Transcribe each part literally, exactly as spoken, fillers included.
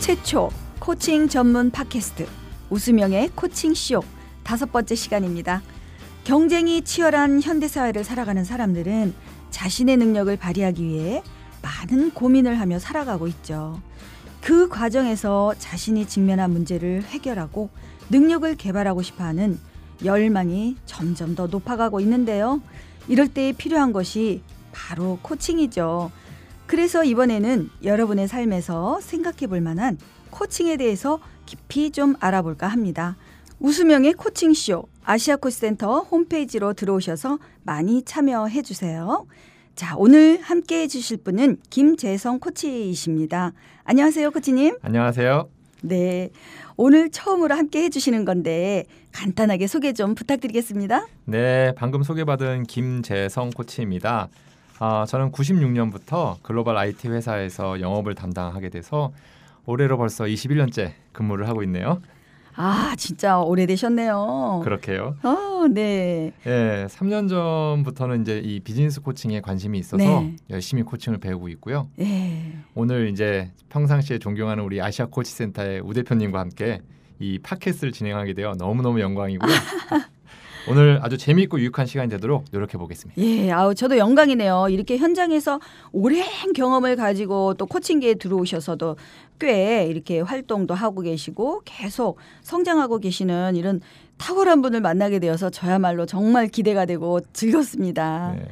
최초 코칭 전문 팟캐스트 웃음영의 코칭쇼 다섯 번째 시간입니다. 경쟁이 치열한 현대사회를 살아가는 사람들은 자신의 능력을 발휘하기 위해 많은 고민을 하며 살아가고 있죠. 그 과정에서 자신이 직면한 문제를 해결하고 능력을 개발하고 싶어하는 열망이 점점 더 높아가고 있는데요. 이럴 때 필요한 것이 바로 코칭이죠. 그래서 이번에는 여러분의 삶에서 생각해 볼 만한 코칭에 대해서 깊이 좀 알아볼까 합니다. 웃음영의 코칭쇼 아시아코치센터 홈페이지로 들어오셔서 많이 참여해 주세요. 자, 오늘 함께 해주실 분은 김재성 코치이십니다. 안녕하세요, 코치님. 안녕하세요. 네, 오늘 처음으로 함께 해주시는 건데 간단하게 소개 좀 부탁드리겠습니다. 네, 방금 소개받은 김재성 코치입니다. 아, 저는 구십육 년부터 글로벌 아이티 회사에서 영업을 담당하게 돼서 올해로 벌써 이십일 년째 근무를 하고 있네요. 아, 진짜 오래되셨네요. 그렇게요. 어, 네. 네, 삼 년 전부터는 이제 이 비즈니스 코칭에 관심이 있어서 네. 열심히 코칭을 배우고 있고요. 네. 오늘 이제 평상시에 존경하는 우리 아시아 코치센터의 우 대표님과 함께 이 팟캐스트를 진행하게 되어 너무너무 영광이고요. 오늘 아주 재미있고 유익한 시간이 되도록 노력해 보겠습니다. 예, 아우 저도 영광이네요. 이렇게 현장에서 오랜 경험을 가지고 또 코칭계에 들어오셔서도 꽤 이렇게 활동도 하고 계시고 계속 성장하고 계시는 이런 탁월한 분을 만나게 되어서 저야말로 정말 기대가 되고 즐겁습니다. 네.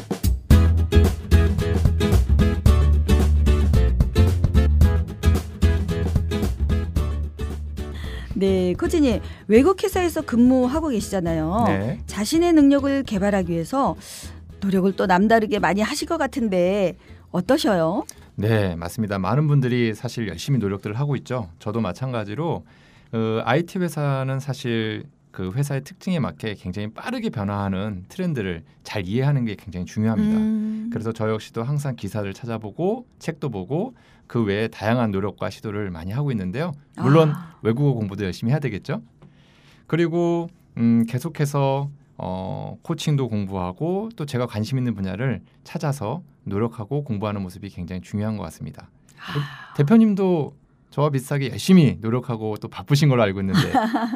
네, 코치님 외국 회사에서 근무하고 계시잖아요. 네. 자신의 능력을 개발하기 위해서 노력을 또 남다르게 많이 하실 것 같은데 어떠셔요? 네, 맞습니다. 많은 분들이 사실 열심히 노력들을 하고 있죠. 저도 마찬가지로 어, 아이티 회사는 사실 그 회사의 특징에 맞게 굉장히 빠르게 변화하는 트렌드를 잘 이해하는 게 굉장히 중요합니다. 음. 그래서 저 역시도 항상 기사를 찾아보고 책도 보고 그 외에 다양한 노력과 시도를 많이 하고 있는데요. 물론 아. 외국어 공부도 열심히 해야 되겠죠. 그리고 음, 계속해서 어, 코칭도 공부하고 또 제가 관심 있는 분야를 찾아서 노력하고 공부하는 모습이 굉장히 중요한 것 같습니다. 아. 대표님도 저와 비슷하게 열심히 노력하고 또 바쁘신 걸로 알고 있는데.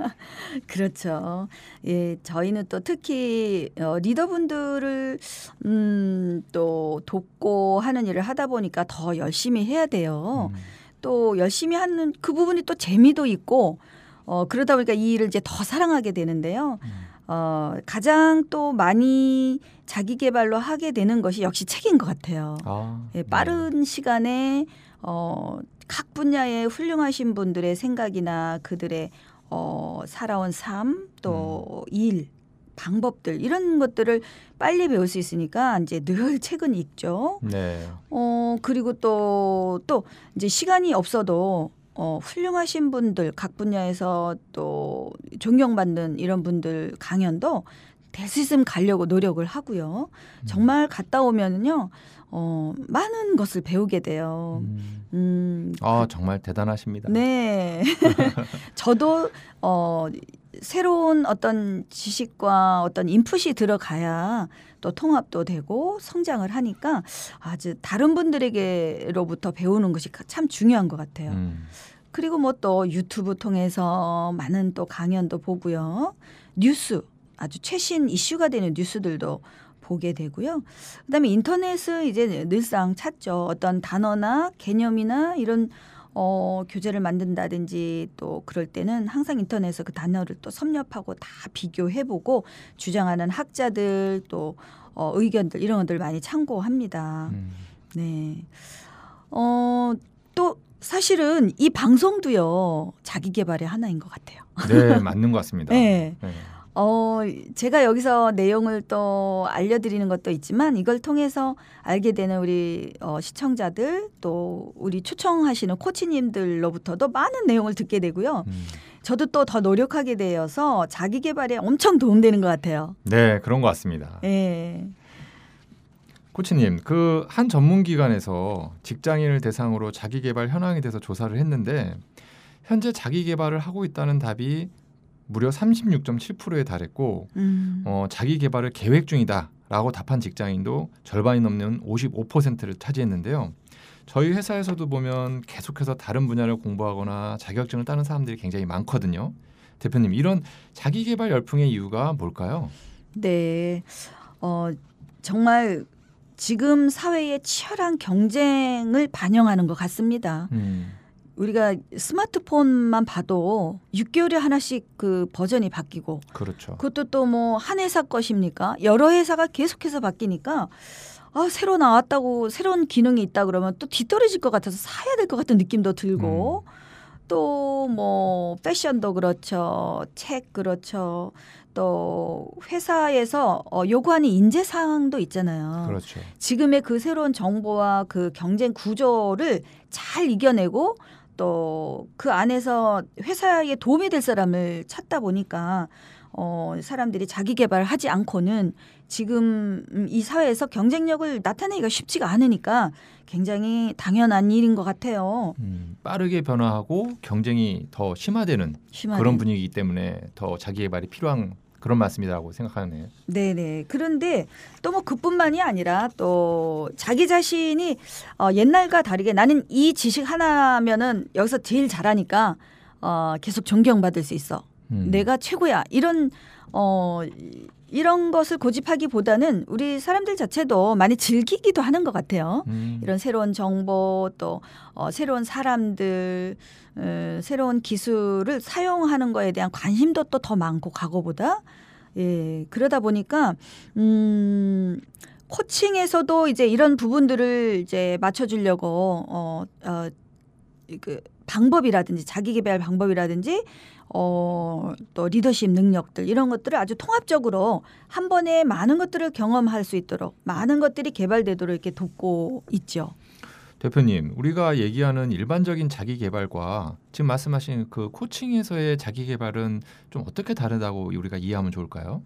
그렇죠. 예, 저희는 또 특히 어, 리더분들을 음, 또 돕고 하는 일을 하다 보니까 더 열심히 해야 돼요. 음. 또 열심히 하는 그 부분이 또 재미도 있고 어, 그러다 보니까 이 일을 이제 더 사랑하게 되는데요. 음. 어, 가장 또 많이 자기 개발로 하게 되는 것이 역시 책인 것 같아요. 아, 예, 빠른 네. 시간에 어, 각 분야의 훌륭하신 분들의 생각이나 그들의 어, 살아온 삶, 또 일, 음. 방법들 이런 것들을 빨리 배울 수 있으니까 이제 늘 책은 읽죠. 네. 어, 그리고 또, 또 이제 시간이 없어도 어, 훌륭하신 분들 각 분야에서 또 존경받는 이런 분들 강연도 될 수 있으면 가려고 노력을 하고요. 음. 정말 갔다 오면은요. 어, 많은 것을 배우게 돼요. 음. 음, 아, 정말 대단하십니다. 네. 저도 어, 새로운 어떤 지식과 어떤 인풋이 들어가야 또 통합도 되고 성장을 하니까 아주 다른 분들에게로부터 배우는 것이 참 중요한 것 같아요. 음. 그리고 뭐 또 유튜브 통해서 많은 또 강연도 보고요. 뉴스, 아주 최신 이슈가 되는 뉴스들도 보게 되고요. 그다음에 인터넷을 이제 늘상 찾죠. 어떤 단어나 개념이나 이런 어, 교재를 만든다든지 또 그럴 때는 항상 인터넷에서 그 단어를 또 섭렵하고 다 비교해보고 주장하는 학자들 또 어, 의견들 이런 것들 많이 참고합니다. 음. 네. 어, 또 사실은 이 방송도요. 자기 개발의 하나인 것 같아요. 네, 맞는 것 같습니다. 네. 네. 어, 제가 여기서 내용을 또 알려드리는 것도 있지만 이걸 통해서 알게 되는 우리 어, 시청자들 또 우리 초청하시는 코치님들로부터도 많은 내용을 듣게 되고요. 음. 저도 또 더 노력하게 되어서 자기 개발에 엄청 도움되는 것 같아요. 네, 그런 것 같습니다. 네. 코치님, 그 한 전문기관에서 직장인을 대상으로 자기 개발 현황에 대해서 조사를 했는데 현재 자기 개발을 하고 있다는 답이 무려 삼십육 점 칠 퍼센트에 달했고 음. 어, 자기 개발을 계획 중이다라고 답한 직장인도 절반이 넘는 오십오 퍼센트를 차지했는데요. 저희 회사에서도 보면 계속해서 다른 분야를 공부하거나 자격증을 따는 사람들이 굉장히 많거든요. 대표님, 이런 자기 개발 열풍의 이유가 뭘까요? 네, 어, 정말 지금 사회의 치열한 경쟁을 반영하는 것 같습니다. 음. 우리가 스마트폰만 봐도 육 개월에 하나씩 그 버전이 바뀌고, 그렇죠. 그것도 또 뭐 한 회사 것입니까? 여러 회사가 계속해서 바뀌니까 아, 새로 나왔다고 새로운 기능이 있다 그러면 또 뒤떨어질 것 같아서 사야 될 것 같은 느낌도 들고 음. 또 뭐 패션도 그렇죠. 책 그렇죠. 또 회사에서 어, 요구하는 인재 사항도 있잖아요. 그렇죠. 지금의 그 새로운 정보와 그 경쟁 구조를 잘 이겨내고 또 그 안에서 회사에 도움이 될 사람을 찾다 보니까 어, 사람들이 자기 개발하지 않고는 지금 이 사회에서 경쟁력을 나타내기가 쉽지가 않으니까 굉장히 당연한 일인 것 같아요. 음, 빠르게 변화하고 경쟁이 더 심화되는 심하네. 그런 분위기이기 때문에 더 자기 개발이 필요한 그런 말씀이라고 생각하네요. 네네. 그런데 또 뭐 그뿐만이 아니라 또 자기 자신이 어, 옛날과 다르게 나는 이 지식 하나면은 여기서 제일 잘하니까 어, 계속 존경받을 수 있어. 음. 내가 최고야. 이런 어, 이런 것을 고집하기보다는 우리 사람들 자체도 많이 즐기기도 하는 것 같아요. 음. 이런 새로운 정보 또 어, 새로운 사람들 어, 새로운 기술을 사용하는 거에 대한 관심도 또 더 많고 과거보다 예 그러다 보니까 음, 코칭에서도 이제 이런 부분들을 이제 맞춰주려고 어, 어, 그 방법이라든지 자기 개발 방법이라든지 어, 또 리더십 능력들 이런 것들을 아주 통합적으로 한 번에 많은 것들을 경험할 수 있도록 많은 것들이 개발되도록 이렇게 돕고 있죠. 대표님, 우리가 얘기하는 일반적인 자기 개발과 지금 말씀하신 그 코칭에서의 자기 개발은 좀 어떻게 다르다고 우리가 이해하면 좋을까요?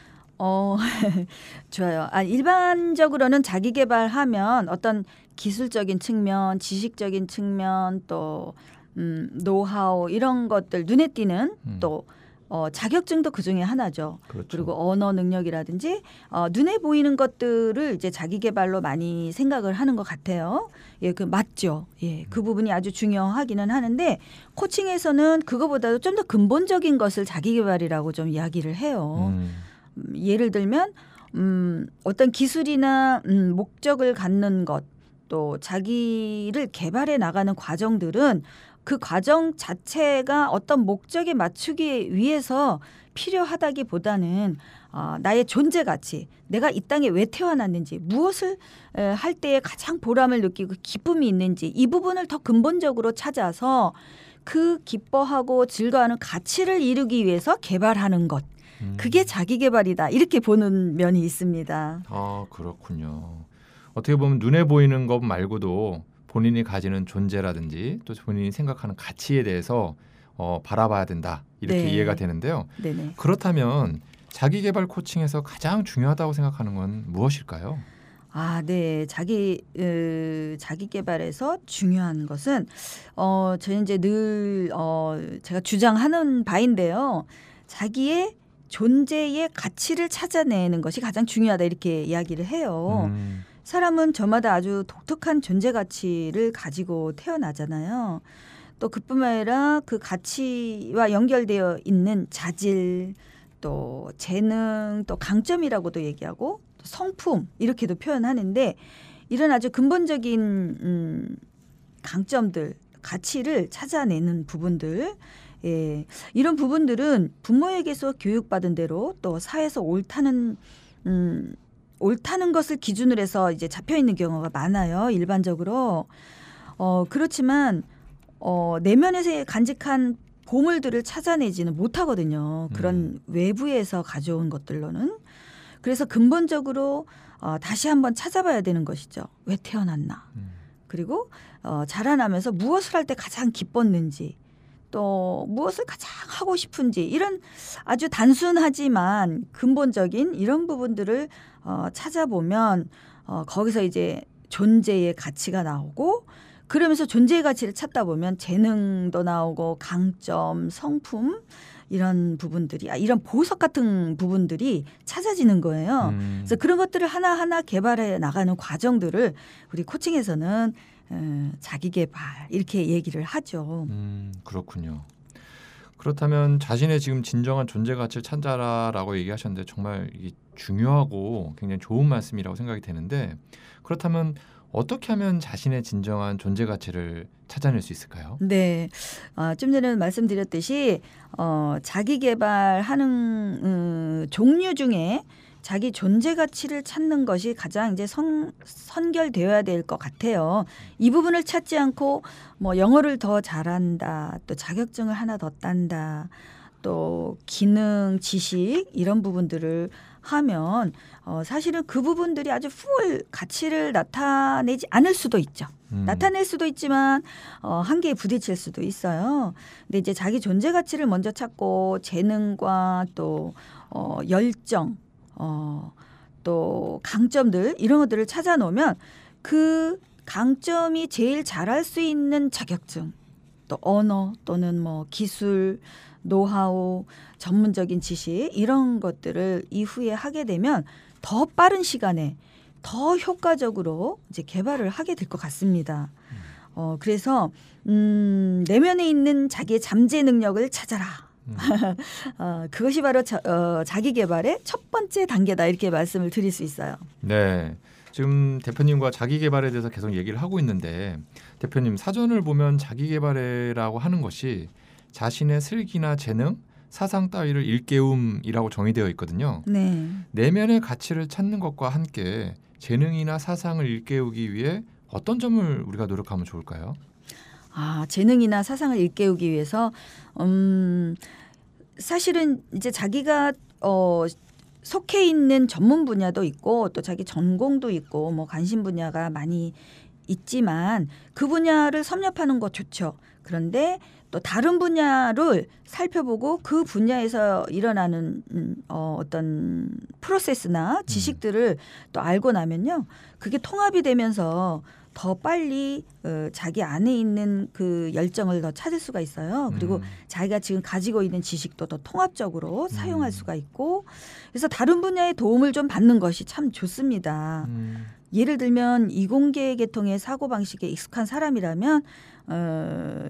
어, 좋아요. 아, 일반적으로는 자기 개발하면 어떤 기술적인 측면, 지식적인 측면, 또 음, 노하우 이런 것들 눈에 띄는 음. 또 어, 자격증도 그 중에 하나죠. 그렇죠. 그리고 언어 능력이라든지 어, 눈에 보이는 것들을 이제 자기 개발로 많이 생각을 하는 것 같아요. 예, 그 맞죠. 예, 그 부분이 아주 중요하기는 하는데 코칭에서는 그거보다도 좀 더 근본적인 것을 자기 개발이라고 좀 이야기를 해요. 음. 음, 예를 들면 음, 어떤 기술이나 음, 목적을 갖는 것, 또 자기를 개발해 나가는 과정들은 그 과정 자체가 어떤 목적에 맞추기 위해서 필요하다기보다는 어, 나의 존재 가치, 내가 이 땅에 왜 태어났는지, 무엇을 에, 할 때에 가장 보람을 느끼고 기쁨이 있는지 이 부분을 더 근본적으로 찾아서 그 기뻐하고 즐거워하는 가치를 이루기 위해서 개발하는 것. 음. 그게 자기 개발이다. 이렇게 보는 면이 있습니다. 아, 그렇군요. 어떻게 보면 눈에 보이는 것 말고도 본인이 가지는 존재라든지 또 본인이 생각하는 가치에 대해서 어, 바라봐야 된다. 이렇게 네. 이해가 되는데요. 네네. 그렇다면 자기 개발 코칭에서 가장 중요하다고 생각하는 건 무엇일까요? 아, 네. 자기 으, 자기 개발에서 중요한 것은 어, 저는 이제 늘 어, 제가 주장하는 바인데요. 자기의 존재의 가치를 찾아내는 것이 가장 중요하다 이렇게 이야기를 해요. 음. 사람은 저마다 아주 독특한 존재 가치를 가지고 태어나잖아요. 또 그뿐만 아니라 그 가치와 연결되어 있는 자질, 또 재능, 또 강점이라고도 얘기하고 또 성품 이렇게도 표현하는데 이런 아주 근본적인 음, 강점들, 가치를 찾아내는 부분들 예, 이런 부분들은 부모에게서 교육받은 대로 또 사회에서 옳다는 음, 옳다는 것을 기준으로 해서 이제 잡혀 있는 경우가 많아요. 일반적으로 어, 그렇지만 어, 내면에서 간직한 보물들을 찾아내지는 못하거든요. 그런 음. 외부에서 가져온 것들로는. 그래서 근본적으로 어, 다시 한번 찾아봐야 되는 것이죠. 왜 태어났나. 음. 그리고 어, 자라나면서 무엇을 할 때 가장 기뻤는지 또 무엇을 가장 하고 싶은지 이런 아주 단순하지만 근본적인 이런 부분들을 어, 찾아보면 어, 거기서 이제 존재의 가치가 나오고 그러면서 존재의 가치를 찾다 보면 재능도 나오고 강점, 성품 이런 부분들이 아, 이런 보석 같은 부분들이 찾아지는 거예요. 음. 그래서 그런 것들을 하나하나 개발해 나가는 과정들을 우리 코칭에서는 어, 자기 개발 이렇게 얘기를 하죠. 음, 그렇군요. 그렇다면 자신의 지금 진정한 존재 가치를 찾아라라고 얘기하셨는데 정말 이게 중요하고 굉장히 좋은 말씀이라고 생각이 되는데 그렇다면 어떻게 하면 자신의 진정한 존재 가치를 찾아낼 수 있을까요? 네, 어, 좀 전에 말씀드렸듯이 어, 자기 개발하는 음, 종류 중에 자기 존재 가치를 찾는 것이 가장 이제 선, 선결되어야 될 것 같아요. 이 부분을 찾지 않고 뭐 영어를 더 잘한다, 또 자격증을 하나 더 딴다, 또 기능, 지식 이런 부분들을 하면 어, 사실은 그 부분들이 아주 풀 가치를 나타내지 않을 수도 있죠. 음. 나타낼 수도 있지만 어, 한계에 부딪힐 수도 있어요. 근데 이제 자기 존재 가치를 먼저 찾고 재능과 또 어, 열정, 어, 또 강점들 이런 것들을 찾아 놓으면 그 강점이 제일 잘할 수 있는 자격증, 또 언어 또는 뭐 기술, 노하우, 전문적인 지식 이런 것들을 이후에 하게 되면 더 빠른 시간에 더 효과적으로 이제 개발을 하게 될 것 같습니다. 어, 그래서 음, 내면에 있는 자기의 잠재 능력을 찾아라. 음. 어, 그것이 바로 자, 어, 자기 개발의 첫 번째 단계다 이렇게 말씀을 드릴 수 있어요. 네. 지금 대표님과 자기 개발에 대해서 계속 얘기를 하고 있는데 대표님 사전을 보면 자기 개발이라고 하는 것이 자신의 슬기나 재능, 사상 따위를 일깨움이라고 정의되어 있거든요. 네. 내면의 가치를 찾는 것과 함께 재능이나 사상을 일깨우기 위해 어떤 점을 우리가 노력하면 좋을까요? 아, 재능이나 사상을 일깨우기 위해서 음, 사실은 이제 자기가 어, 속해 있는 전문 분야도 있고 또 자기 전공도 있고 뭐 관심 분야가 많이 있지만 그 분야를 섭렵하는 거 좋죠. 그런데 또 다른 분야를 살펴보고 그 분야에서 일어나는 음, 어, 어떤 프로세스나 지식들을 또 알고 나면요. 그게 통합이 되면서 더 빨리 어, 자기 안에 있는 그 열정을 더 찾을 수가 있어요. 그리고 음. 자기가 지금 가지고 있는 지식도 더 통합적으로 사용할 음. 수가 있고 그래서 다른 분야의 도움을 좀 받는 것이 참 좋습니다. 음. 예를 들면 이공계 계통의 사고방식에 익숙한 사람이라면 어,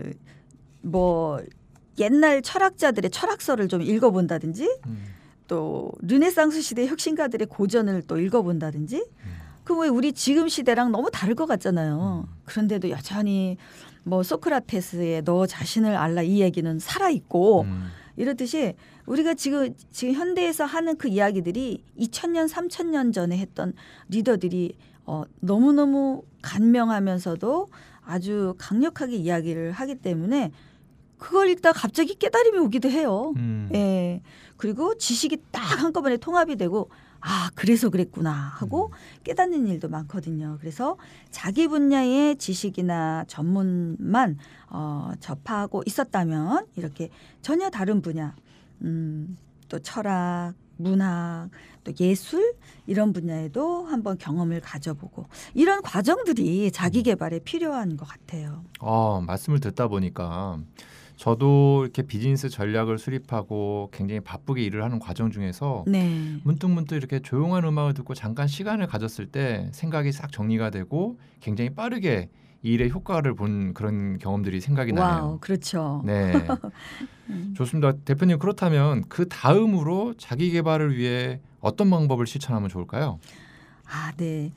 뭐 옛날 철학자들의 철학서를 좀 읽어본다든지 음. 또 르네상스 시대 혁신가들의 고전을 또 읽어본다든지 그럼 왜 우리 지금 시대랑 너무 다를 것 같잖아요. 그런데도 여전히 뭐 소크라테스의 너 자신을 알라 이 얘기는 살아있고 음. 이렇듯이 우리가 지금 지금 현대에서 하는 그 이야기들이 이천 년, 삼천 년 전에 했던 리더들이 어, 너무너무 간명하면서도 아주 강력하게 이야기를 하기 때문에 그걸 읽다 갑자기 깨달음이 오기도 해요. 음. 예. 그리고 지식이 딱 한꺼번에 통합이 되고 아 그래서 그랬구나 하고 깨닫는 일도 많거든요. 그래서 자기 분야의 지식이나 전문만 어, 접하고 있었다면 이렇게 전혀 다른 분야 음, 또 철학, 문학, 또 예술 이런 분야에도 한번 경험을 가져보고 이런 과정들이 자기 개발에 필요한 것 같아요. 어, 말씀을 듣다 보니까 저도 이렇게 비즈니스 전략을 수립하고 굉장히 바쁘게 일을 하는 과정 중에서 네. 문득문득 이렇게 조용한 음악을 듣고 잠깐 시간을 가졌을 때 생각이 싹 정리가 되고 굉장히 빠르게 이 일의 효과를 본 그런 경험들이 생각이 와우, 나네요. 그렇죠. 네, 음. 좋습니다. 대표님 그렇다면 그 다음으로 자기 개발을 위해 어떤 방법을 실천하면 좋을까요? 아, 네.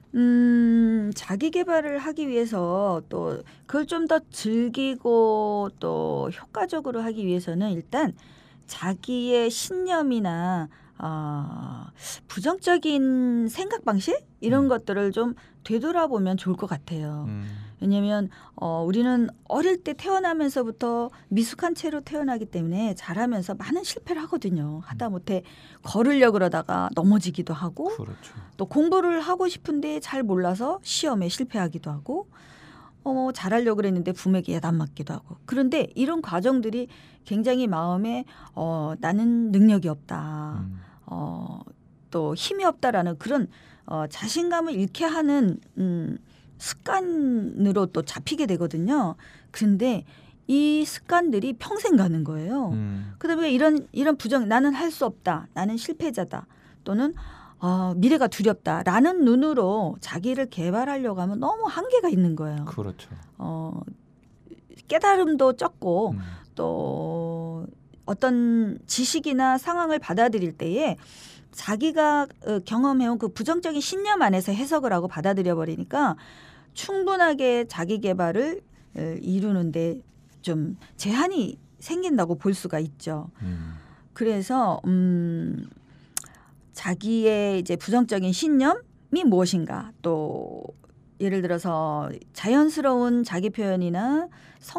음, 자기 개발을 하기 위해서 또 그걸 좀 더 즐기고 또 효과적으로 하기 위해서는 일단 자기의 신념이나 어, 부정적인 생각 방식 이런 음. 것들을 좀 되돌아보면 좋을 것 같아요. 음. 왜냐하면 어, 우리는 어릴 때 태어나면서부터 미숙한 채로 태어나기 때문에 자라면서 많은 실패를 하거든요. 하다못해 걸으려 그러다가 넘어지기도 하고 그렇죠. 또 공부를 하고 싶은데 잘 몰라서 시험에 실패하기도 하고 어, 잘하려고 그랬는데 부모에게 야단 맞기도 하고 그런데 이런 과정들이 굉장히 마음에 어, 나는 능력이 없다. 음. 어, 또 힘이 없다라는 그런 어, 자신감을 잃게 하는 음, 습관으로 또 잡히게 되거든요. 그런데 이 습관들이 평생 가는 거예요. 음. 그다음에 이런 이런 부정 나는 할 수 없다. 나는 실패자다. 또는 어, 미래가 두렵다라는 눈으로 자기를 개발하려고 하면 너무 한계가 있는 거예요. 그렇죠. 어, 깨달음도 적고 음. 또 어떤 지식이나 상황을 받아들일 때에 자기가 어, 경험해온 그 부정적인 신념 안에서 해석을 하고 받아들여 버리니까 충분하게 자기 개발을 어, 이루는데 좀 제한이 생긴다고 볼 수가 있죠. 음. 그래서 음, 자기의 이제 부정적인 신념이 무엇인가, 또 예를 들어서 자연스러운 자기 표현이나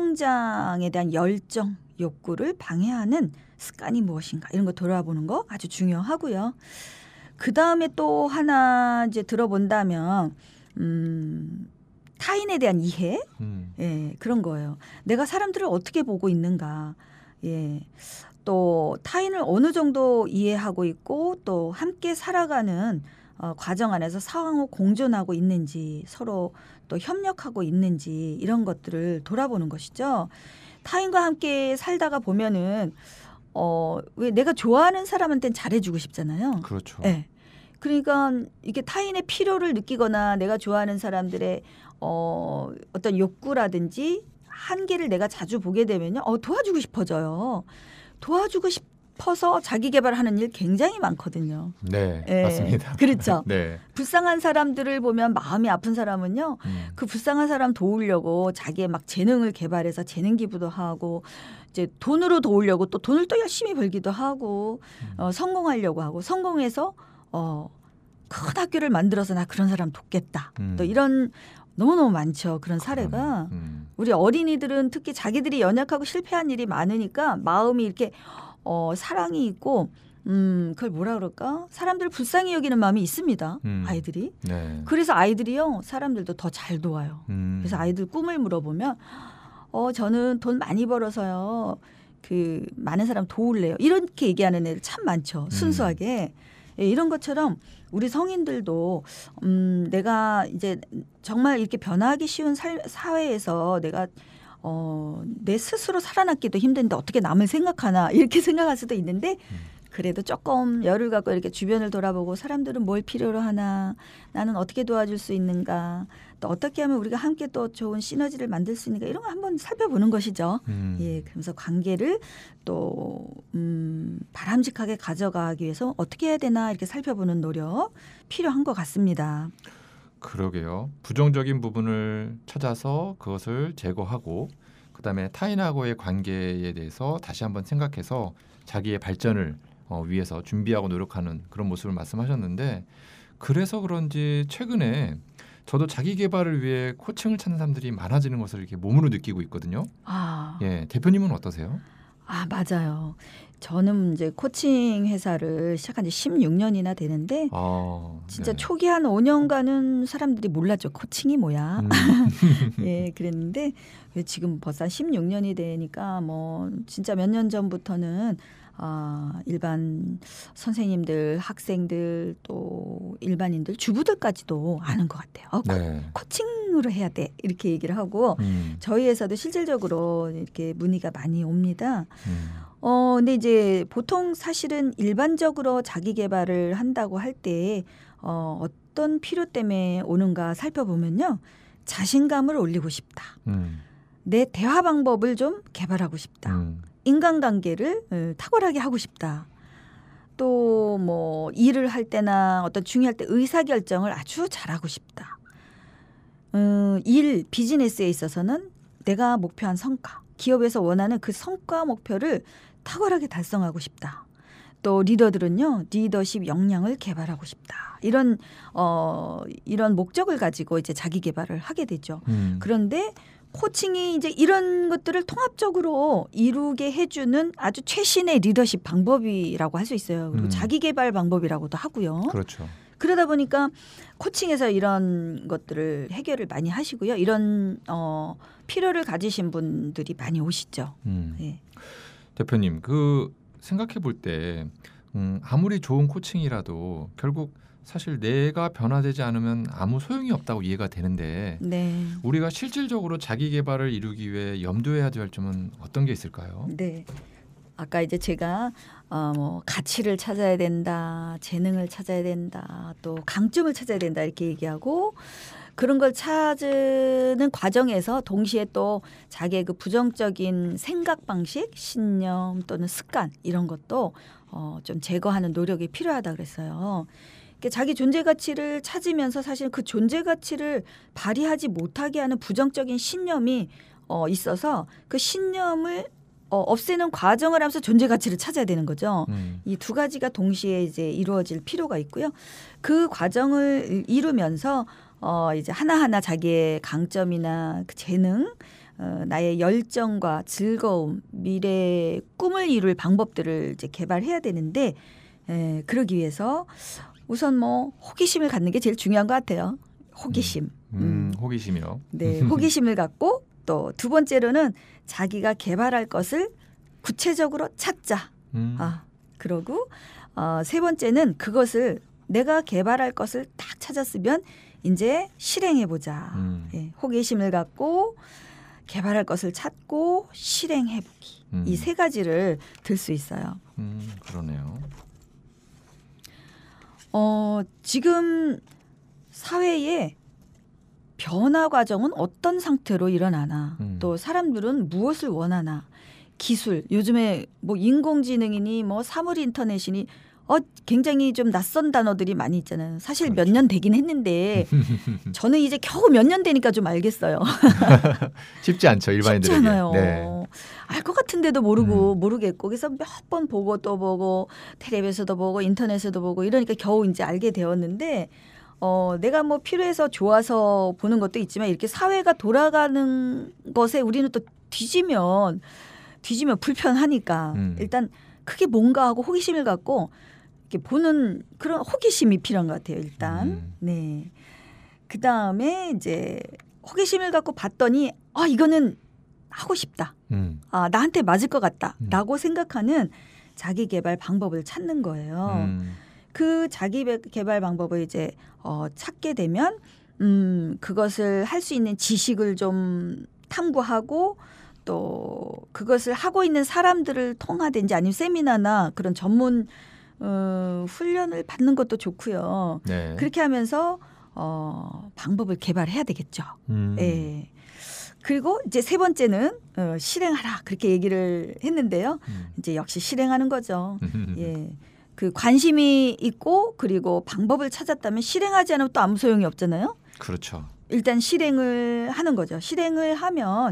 성장에 대한 열정, 욕구를 방해하는 습관이 무엇인가, 이런 거 돌아보는 거 아주 중요하고요. 그 다음에 또 하나 이제 들어본다면 음, 타인에 대한 이해, 음. 예, 그런 거예요. 내가 사람들을 어떻게 보고 있는가, 예. 또 타인을 어느 정도 이해하고 있고 또 함께 살아가는 어, 과정 안에서 상호 공존하고 있는지, 서로 또 협력하고 있는지, 이런 것들을 돌아보는 것이죠. 타인과 함께 살다가 보면은 어, 왜 내가 좋아하는 사람한테는 잘해주고 싶잖아요. 그렇죠. 네. 그러니까 이게 타인의 필요를 느끼거나 내가 좋아하는 사람들의 어, 어떤 욕구라든지 한계를 내가 자주 보게 되면요, 어, 도와주고 싶어져요. 도와주고 싶어서 자기 개발하는 일 굉장히 많거든요. 네, 예, 맞습니다. 그렇죠. 네. 불쌍한 사람들을 보면 마음이 아픈 사람은요, 음. 그 불쌍한 사람 도우려고 자기의 막 재능을 개발해서 재능 기부도 하고, 이제 돈으로 도우려고 또 돈을 또 열심히 벌기도 하고, 음. 어, 성공하려고 하고, 성공해서 어, 큰 학교를 만들어서 나 그런 사람 돕겠다. 음. 또 이런 너무너무 많죠. 그런 사례가. 음. 우리 어린이들은 특히 자기들이 연약하고 실패한 일이 많으니까 마음이 이렇게 어, 사랑이 있고, 음, 그걸 뭐라 그럴까? 사람들 불쌍히 여기는 마음이 있습니다. 음. 아이들이. 네. 그래서 아이들이요, 사람들도 더 잘 도와요. 음. 그래서 아이들 꿈을 물어보면, 어, 저는 돈 많이 벌어서요, 그 많은 사람 도울래요, 이렇게 얘기하는 애들 참 많죠. 순수하게. 예, 이런 것처럼 우리 성인들도 음, 내가 이제 정말 이렇게 변화하기 쉬운 살, 사회에서 내가 어, 내 스스로 살아남기도 힘든데 어떻게 남을 생각하나, 이렇게 생각할 수도 있는데, 그래도 조금 열을 갖고 이렇게 주변을 돌아보고 사람들은 뭘 필요로 하나, 나는 어떻게 도와줄 수 있는가, 또 어떻게 하면 우리가 함께 또 좋은 시너지를 만들 수 있는가, 이런 거 한번 살펴보는 것이죠. 음. 예, 그러면서 관계를 또 음, 바람직하게 가져가기 위해서 어떻게 해야 되나, 이렇게 살펴보는 노력 필요한 것 같습니다. 그러게요. 부정적인 부분을 찾아서 그것을 제거하고, 그다음에 타인하고의 관계에 대해서 다시 한번 생각해서 자기의 발전을 어, 위해서 준비하고 노력하는 그런 모습을 말씀하셨는데, 그래서 그런지 최근에 저도 자기 개발을 위해 코칭을 찾는 사람들이 많아지는 것을 이렇게 몸으로 느끼고 있거든요. 아, 예, 대표님은 어떠세요? 아, 맞아요. 저는 이제 코칭 회사를 시작한 지 십육 년이나 되는데, 아, 진짜 네. 초기 한 오 년간은 사람들이 몰랐죠. 코칭이 뭐야. 음. 예, 그랬는데 지금 벌써 한 십육 년이 되니까 뭐 진짜 몇 년 전부터는 아, 일반 선생님들, 학생들, 또 일반인들, 주부들까지도 아는 것 같아요. 어, 코, 네. 코칭으로 해야 돼, 이렇게 얘기를 하고, 음. 저희 회사도 실질적으로 이렇게 문의가 많이 옵니다. 음. 어, 근데 이제 보통 사실은 일반적으로 자기 개발을 한다고 할 때 어, 어떤 필요 때문에 오는가 살펴보면요, 자신감을 올리고 싶다, 음. 내 대화 방법을 좀 개발하고 싶다, 음. 인간관계를 어, 탁월하게 하고 싶다, 또 뭐 일을 할 때나 어떤 중요할 때 의사결정을 아주 잘하고 싶다, 어, 일 비즈니스에 있어서는 내가 목표한 성과, 기업에서 원하는 그 성과 목표를 탁월하게 달성하고 싶다. 또 리더들은요, 리더십 역량을 개발하고 싶다. 이런 어 이런 목적을 가지고 이제 자기 개발을 하게 되죠. 음. 그런데 코칭이 이제 이런 것들을 통합적으로 이루게 해주는 아주 최신의 리더십 방법이라고 할 수 있어요. 그리고 음. 자기 개발 방법이라고도 하고요. 그렇죠. 그러다 보니까 코칭에서 이런 것들을 해결을 많이 하시고요. 이런 어, 필요를 가지신 분들이 많이 오시죠. 음. 네. 대표님, 그 생각해 볼 때 음, 아무리 좋은 코칭이라도 결국 사실 내가 변화되지 않으면 아무 소용이 없다고 이해가 되는데, 네. 우리가 실질적으로 자기 개발을 이루기 위해 염두해야 될 점은 어떤 게 있을까요? 네. 아까 이제 제가 어, 뭐 가치를 찾아야 된다, 재능을 찾아야 된다, 또 강점을 찾아야 된다 이렇게 얘기하고 그런 걸 찾는 과정에서 동시에 또 자기의 그 부정적인 생각 방식, 신념 또는 습관 이런 것도 어, 좀 제거하는 노력이 필요하다 그랬어요. 그러니까 자기 존재 가치를 찾으면서 사실 그 존재 가치를 발휘하지 못하게 하는 부정적인 신념이 어, 있어서 그 신념을 어, 없애는 과정을 하면서 존재 가치를 찾아야 되는 거죠. 음. 이 두 가지가 동시에 이제 이루어질 필요가 있고요. 그 과정을 이루면서 어, 이제 하나하나 자기의 강점이나 그 재능, 어, 나의 열정과 즐거움, 미래의 꿈을 이룰 방법들을 이제 개발해야 되는데 에, 그러기 위해서 우선 뭐 호기심을 갖는 게 제일 중요한 것 같아요. 호기심. 음, 음, 호기심이요. 네, 호기심을 갖고 또 두 번째로는 자기가 개발할 것을 구체적으로 찾자. 음. 아, 그러고 어, 세 번째는 그것을 내가 개발할 것을 딱 찾았으면 이제 실행해 보자. 음. 예, 호기심을 갖고 개발할 것을 찾고 실행해 보기. 음. 이 세 가지를 들 수 있어요. 음, 그러네요. 어, 지금 사회에 변화 과정은 어떤 상태로 일어나나 음. 또 사람들은 무엇을 원하나 기술 요즘에 뭐 인공지능이니 뭐 사물 인터넷이니 어 굉장히 좀 낯선 단어들이 많이 있잖아요. 사실 그렇죠. 몇 년 되긴 했는데 저는 이제 겨우 몇 년 되니까 좀 알겠어요. 쉽지 않죠 일반인들에게. 쉽지 않아요. 네. 알 것 같은데도 모르고 음. 모르겠고 그래서 몇 번 보고 또 보고 텔레비에서도 보고 인터넷에도 보고 이러니까 겨우 이제 알게 되었는데 어, 내가 뭐 필요해서 좋아서 보는 것도 있지만 이렇게 사회가 돌아가는 것에 우리는 또 뒤지면 뒤지면 불편하니까 음. 일단 크게 뭔가 하고 호기심을 갖고 이렇게 보는 그런 호기심이 필요한 것 같아요. 일단 음. 네. 그 다음에 이제 호기심을 갖고 봤더니 아 이거는 하고 싶다. 음. 아 나한테 맞을 것 같다라고 음. 생각하는 자기 개발 방법을 찾는 거예요. 음. 그 자기 개발 방법을 이제 어, 찾게 되면 음, 그것을 할 수 있는 지식을 좀 탐구하고 또 그것을 하고 있는 사람들을 통하든지 아니면 세미나나 그런 전문 어, 훈련을 받는 것도 좋고요. 네. 그렇게 하면서 어, 방법을 개발해야 되겠죠. 음. 예. 그리고 이제 세 번째는 어, 실행하라 그렇게 얘기를 했는데요. 음. 이제 역시 실행하는 거죠. 예. 그 관심이 있고 그리고 방법을 찾았다면 실행하지 않으면 또 아무 소용이 없잖아요. 그렇죠. 일단 실행을 하는 거죠. 실행을 하면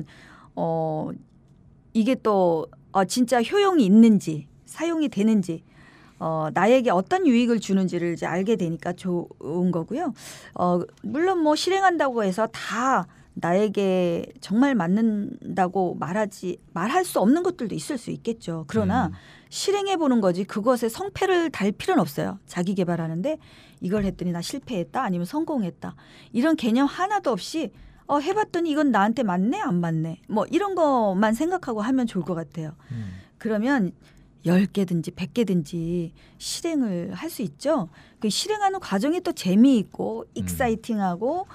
어 이게 또 어, 진짜 효용이 있는지 사용이 되는지 어, 나에게 어떤 유익을 주는지를 이제 알게 되니까 좋은 거고요. 어, 물론 뭐 실행한다고 해서 다 나에게 정말 맞는다고 말하지 말할 수 없는 것들도 있을 수 있겠죠. 그러나 음. 실행해 보는 거지 그것에 성패를 달 필요는 없어요. 자기 개발하는데 이걸 했더니 나 실패했다 아니면 성공했다 이런 개념 하나도 없이 어, 해봤더니 이건 나한테 맞네 안 맞네 뭐 이런 것만 생각하고 하면 좋을 것 같아요. 음. 그러면 열 개든지 백 개든지 실행을 할 수 있죠. 그 실행하는 과정이 또 재미있고 익사이팅하고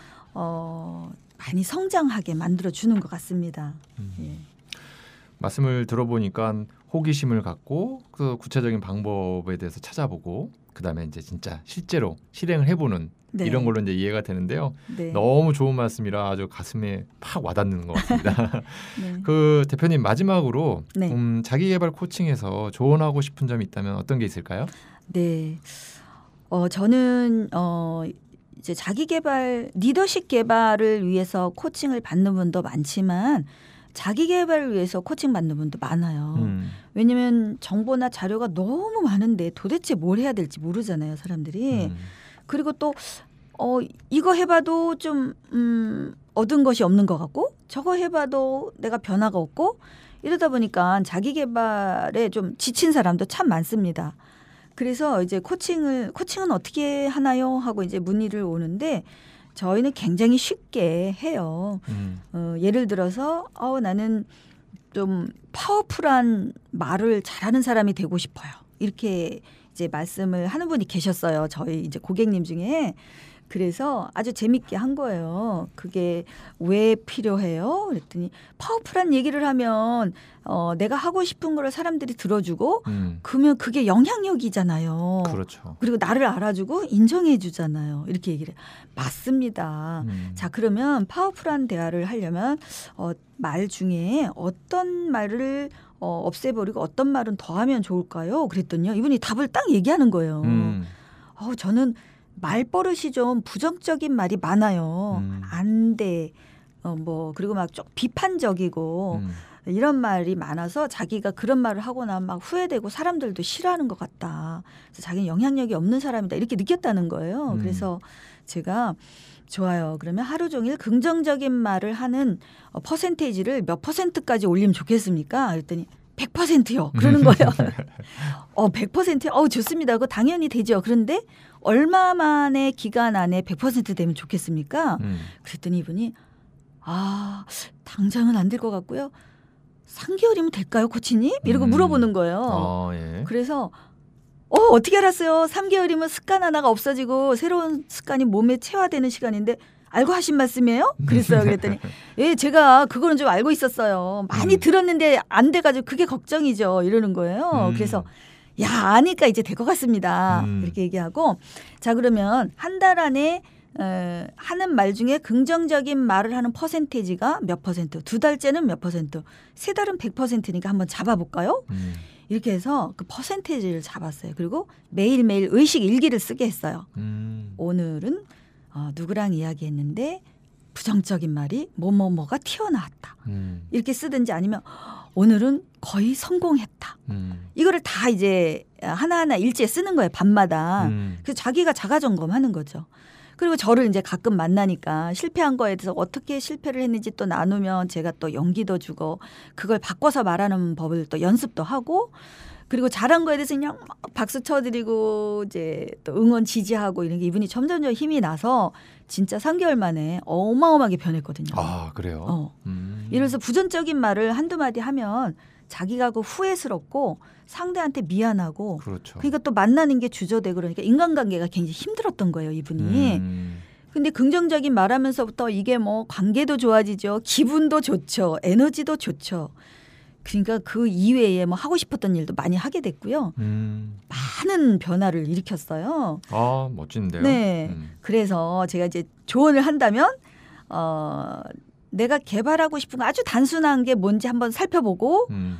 어, 많이 성장하게 만들어주는 것 같습니다. 음. 예. 말씀을 들어보니까 호기심을 갖고 그 구체적인 방법에 대해서 찾아보고 그다음에 이제 진짜 실제로 실행을 해보는 네. 이런 걸로 이제 이해가 되는데요. 네. 너무 좋은 말씀이라 아주 가슴에 팍 와닿는 것 같습니다. 네. 그 대표님 마지막으로 네. 음, 자기개발 코칭에서 조언하고 싶은 점이 있다면 어떤 게 있을까요? 네. 어, 저는 어, 이제 자기 개발, 리더십 개발을 위해서 코칭을 받는 분도 많지만 자기 개발을 위해서 코칭 받는 분도 많아요. 음. 왜냐하면 정보나 자료가 너무 많은데 도대체 뭘 해야 될지 모르잖아요, 사람들이. 음. 그리고 또 어, 이거 해봐도 좀 음, 얻은 것이 없는 것 같고 저거 해봐도 내가 변화가 없고 이러다 보니까 자기 개발에 좀 지친 사람도 참 많습니다. 그래서 이제 코칭을 코칭은 어떻게 하나요? 하고 이제 문의를 오는데 저희는 굉장히 쉽게 해요. 음. 어, 예를 들어서 어, 나는 좀 파워풀한 말을 잘하는 사람이 되고 싶어요. 이렇게 이제 말씀을 하는 분이 계셨어요. 저희 이제 고객님 중에. 그래서 아주 재밌게 한 거예요. 그게 왜 필요해요? 그랬더니 파워풀한 얘기를 하면 어, 내가 하고 싶은 거를 사람들이 들어주고 음. 그러면 그게 영향력이잖아요. 그렇죠. 그리고 나를 알아주고 인정해 주잖아요. 이렇게 얘기를 해요. 맞습니다. 음. 자, 그러면 파워풀한 대화를 하려면 어, 말 중에 어떤 말을 어, 없애버리고 어떤 말은 더하면 좋을까요? 그랬더니요. 이분이 답을 딱 얘기하는 거예요. 음. 어, 저는 말버릇이 좀 부정적인 말이 많아요. 음. 안 돼. 어, 뭐 그리고 막 좀 비판적이고 음. 이런 말이 많아서 자기가 그런 말을 하고 나면 막 후회되고 사람들도 싫어하는 것 같다. 그래서 자기는 영향력이 없는 사람이다. 이렇게 느꼈다는 거예요. 음. 그래서 제가 좋아요. 그러면 하루 종일 긍정적인 말을 하는 어, 퍼센테이지를 몇 퍼센트까지 올리면 좋겠습니까? 그랬더니 백 퍼센트요. 그러는 거예요. 어, 백 퍼센트요? 어, 좋습니다. 그거 당연히 되죠. 그런데 얼마만의 기간 안에 백 퍼센트 되면 좋겠습니까? 음. 그랬더니 이분이 아, 당장은 안 될 것 같고요. 삼 개월이면 될까요, 코치님? 이러고 음. 물어보는 거예요. 어, 예. 그래서 어, 어떻게 알았어요? 삼 개월이면 습관 하나가 없어지고 새로운 습관이 몸에 체화되는 시간인데 알고 하신 말씀이에요? 그랬어요. 그랬더니 예, 제가 그거는 좀 알고 있었어요. 많이 음. 들었는데 안 돼가지고 그게 걱정이죠. 이러는 거예요. 음. 그래서 야, 아니까 이제 될 것 같습니다. 음. 이렇게 얘기하고 자, 그러면 한 달 안에 에, 하는 말 중에 긍정적인 말을 하는 퍼센테이지가 몇 퍼센트, 두 달째는 몇 퍼센트, 세 달은 백 퍼센트니까 한번 잡아볼까요? 음. 이렇게 해서 그 퍼센테이지를 잡았어요. 그리고 매일매일 의식 일기를 쓰게 했어요. 음. 오늘은 어, 누구랑 이야기했는데 부정적인 말이 뭐뭐뭐가 튀어나왔다. 음. 이렇게 쓰든지 아니면 오늘은 거의 성공했다. 음. 이거를 다 이제 하나하나 일지에 쓰는 거예요. 밤마다. 음. 그래서 자기가 자가점검하는 거죠. 그리고 저를 이제 가끔 만나니까 실패한 거에 대해서 어떻게 실패를 했는지 또 나누면 제가 또 용기도 주고 그걸 바꿔서 말하는 법을 또 연습도 하고 그리고 잘한 거에 대해서 그냥 막 박수 쳐드리고 이제 또 응원 지지하고 이런 게 이분이 점점점 힘이 나서 진짜 삼 개월 만에 어마어마하게 변했거든요. 아, 그래요? 어. 음. 이래서 부정적인 말을 한두 마디 하면 자기가 그 후회스럽고 상대한테 미안하고 그렇죠. 그러니까 또 만나는 게 주저되고 그러니까 인간관계가 굉장히 힘들었던 거예요, 이분이. 음. 근데 긍정적인 말하면서부터 이게 뭐 관계도 좋아지죠. 기분도 좋죠. 에너지도 좋죠. 그러니까 그 이외에 뭐 하고 싶었던 일도 많이 하게 됐고요. 음. 많은 변화를 일으켰어요. 아, 멋진데요. 네. 음. 그래서 제가 이제 조언을 한다면 어, 내가 개발하고 싶은 거 아주 단순한 게 뭔지 한번 살펴보고 음.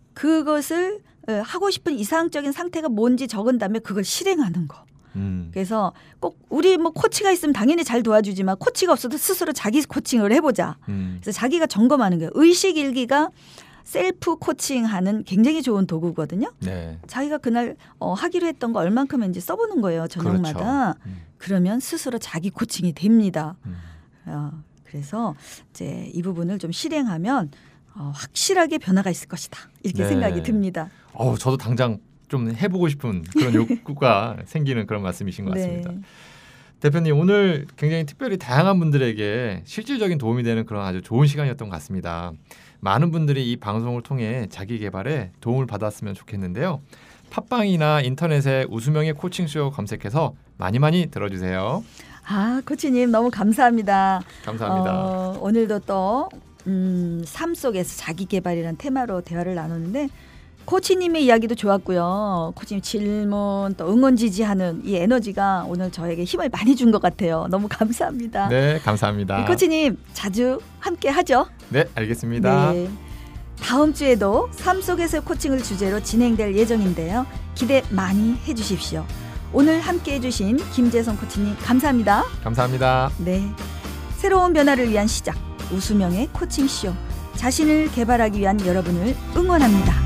그것을 하고 싶은 이상적인 상태가 뭔지 적은 다음에 그걸 실행하는 거. 음. 그래서 꼭 우리 뭐 코치가 있으면 당연히 잘 도와주지만 코치가 없어도 스스로 자기 코칭을 해보자. 음. 그래서 자기가 점검하는 거예요. 의식 일기가 셀프 코칭하는 굉장히 좋은 도구거든요. 네. 자기가 그날 어, 하기로 했던 거 얼만큼 했는지 써보는 거예요. 저녁마다. 그렇죠. 음. 그러면 스스로 자기 코칭이 됩니다. 음. 어, 그래서 이제 이 부분을 좀 실행하면 어, 확실하게 변화가 있을 것이다. 이렇게 네. 생각이 듭니다. 어우, 저도 당장 좀 해보고 싶은 그런 욕구가 생기는 그런 말씀이신 것 같습니다. 네. 대표님, 오늘 굉장히 특별히 다양한 분들에게 실질적인 도움이 되는 그런 아주 좋은 시간이었던 것 같습니다. 많은 분들이 이 방송을 통해 자기 개발에 도움을 받았으면 좋겠는데요. 팟빵이나 인터넷에 우수명의 코칭쇼 검색해서 많이 많이 들어주세요. 아, 코치님 너무 감사합니다. 감사합니다. 어, 오늘도 또 음, 삶 속에서 자기 개발이라는 테마로 대화를 나누는데 코치님의 이야기도 좋았고요. 코치님 질문 또 응원 지지하는 이 에너지가 오늘 저에게 힘을 많이 준 것 같아요. 너무 감사합니다. 네, 감사합니다. 코치님 자주 함께 하죠. 네, 알겠습니다. 네. 다음 주에도 삶 속에서 코칭을 주제로 진행될 예정인데요. 기대 많이 해주십시오. 오늘 함께 해주신 김재성 코치님 감사합니다. 감사합니다. 네, 새로운 변화를 위한 시작 우수명의 코칭쇼 자신을 개발하기 위한 여러분을 응원합니다.